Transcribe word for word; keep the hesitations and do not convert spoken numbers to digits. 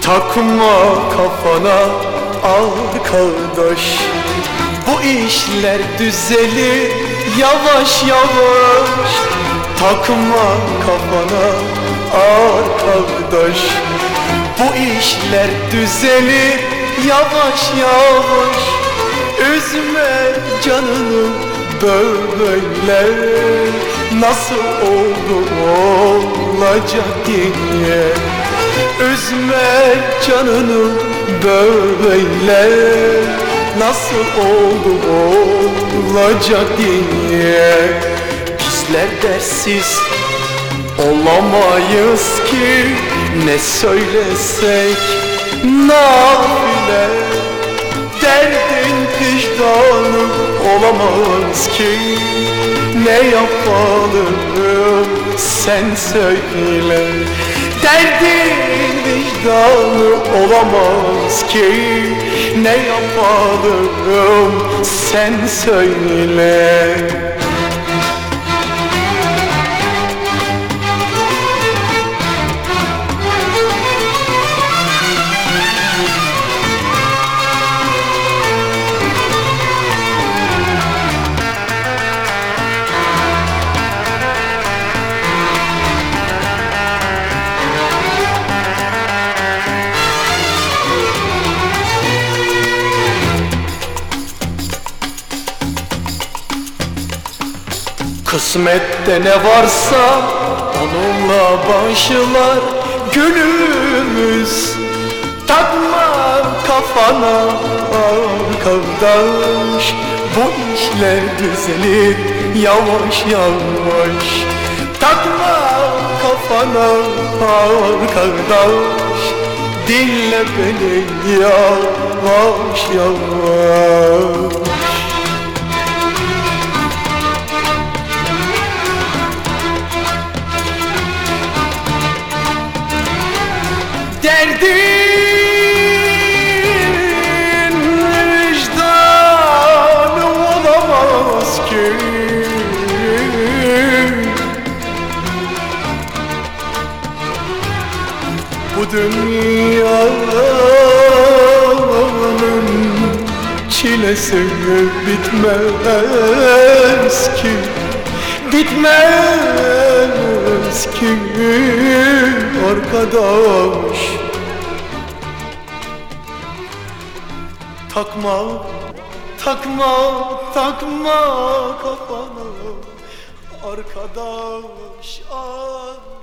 Takma kafana arkadaş, bu işler düzelir yavaş yavaş. Takma kafana arkadaş, bu işler düzelir yavaş yavaş. Üzme canını böyle, nasıl oldu olacak diye. Üzme canını böyle, nasıl oldu olacak diye. Bizler dersiz olamayız ki, ne söylesek nafile. Derdin vicdanı olamaz ki, ne yapalım sen söyle. Derdin vicdanı olamaz ki, ne yapalım sen söyle. Kısmette ne varsa onunla başlar günümüz. Takma kafana arkadaş, bu işler düzelir yavaş yavaş. Takma kafana arkadaş, dinle beni yavaş yavaş. Derdin vicdanı olamaz ki, bu dünyanın çilesi bitmez ki, bitmez ki arkadaş. Takma, takma, takma kafana arkadaş. Ah.